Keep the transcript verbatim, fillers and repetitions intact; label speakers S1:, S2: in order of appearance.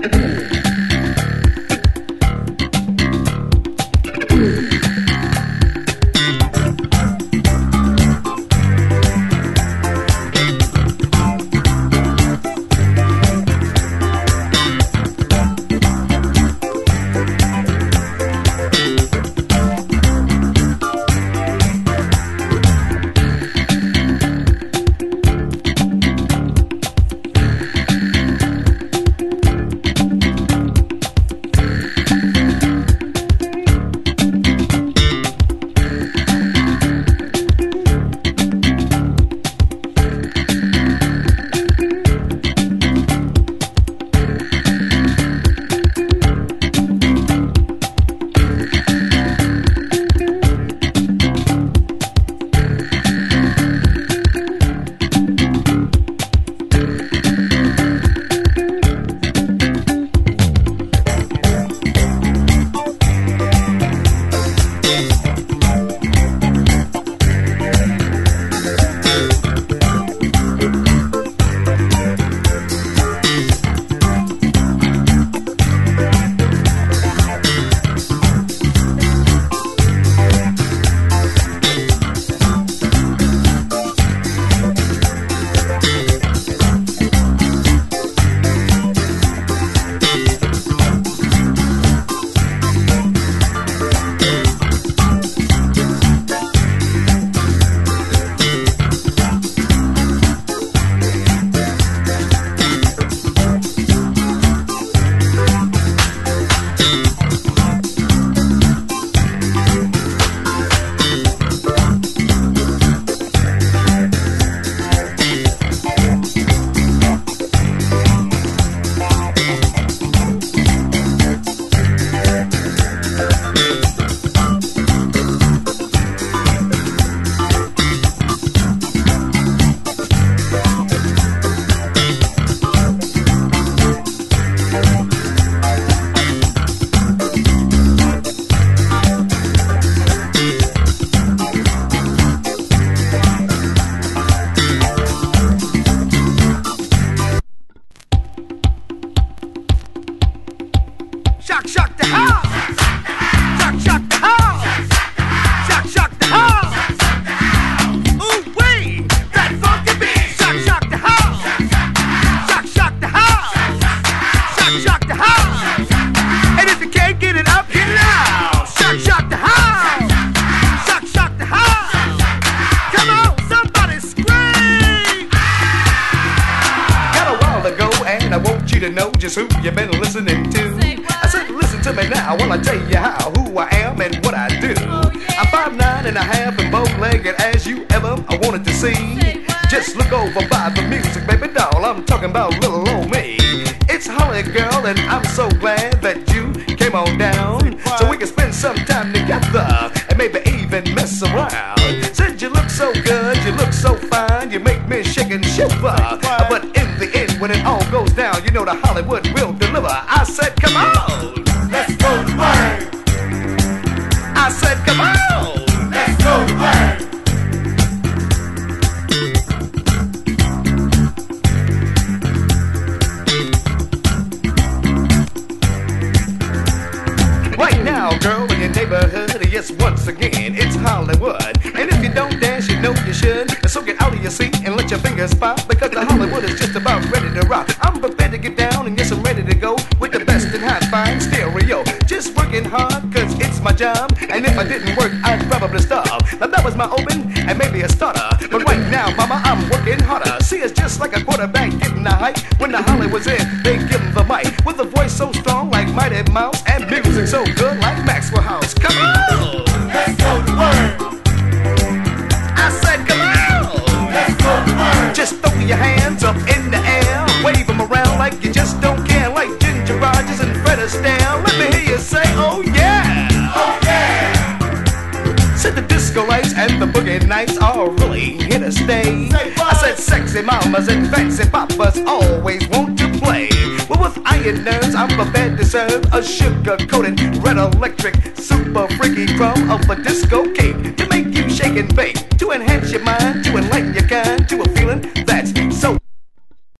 S1: to know just who you've been listening to. I said, listen to me now while I tell you how, who I am and what I do.
S2: Oh, yeah.
S1: I'm five nine and a half and bow-legged as you ever I wanted to see. Just look over by the music, baby doll, I'm talking about little old me. It's Holly, girl, and I'm so glad that you came on down, so we can spend some time together and maybe even mess around. Said you look so good, you look so fine, you make me shake and shiver. But in the end, when it all goes down, you know the Hollywood will deliver. I said, come on,
S3: let's go to work.
S1: I said, come on,
S3: let's go to work.
S1: Right now, girl, in your neighborhood, yes, once again, it's Hollywood. And if you don't dance, you know you should. So get out of your seat and let your fingers pop, because the Hollywood is just about ready to rock. I'm prepared to get down, and yes, I'm ready to go with the best in hot fine stereo. Just working hard, cause it's my job, and if I didn't work, I'd probably starve. Now that was my open, and maybe a starter, but right now, mama, I'm working harder. See, it's just like a quarterback getting the hype. When the Hollywood's in, they give him the mic, with a voice so strong like Mighty Mouse, and music so good like Maxwell House. Come on!
S3: Let's go to work.
S1: I said, come on!
S3: Let's go to work.
S1: Just throw your hands up in the air, wave them around like you just don't care, like Ginger Rogers and Fred Astaire. Let me hear you say, oh yeah!
S3: Oh yeah!
S1: Said the disco lights and the boogie nights are really here to stay.
S3: Say what?
S1: I said sexy mamas and fancy papas always want to play. Well, with iron nerves, I'm prepared to serve a sugar-coated red electric super freaky crumb of a disco cake to make you shake and bake, to enhance your mind, to enlighten your kind, to a feeling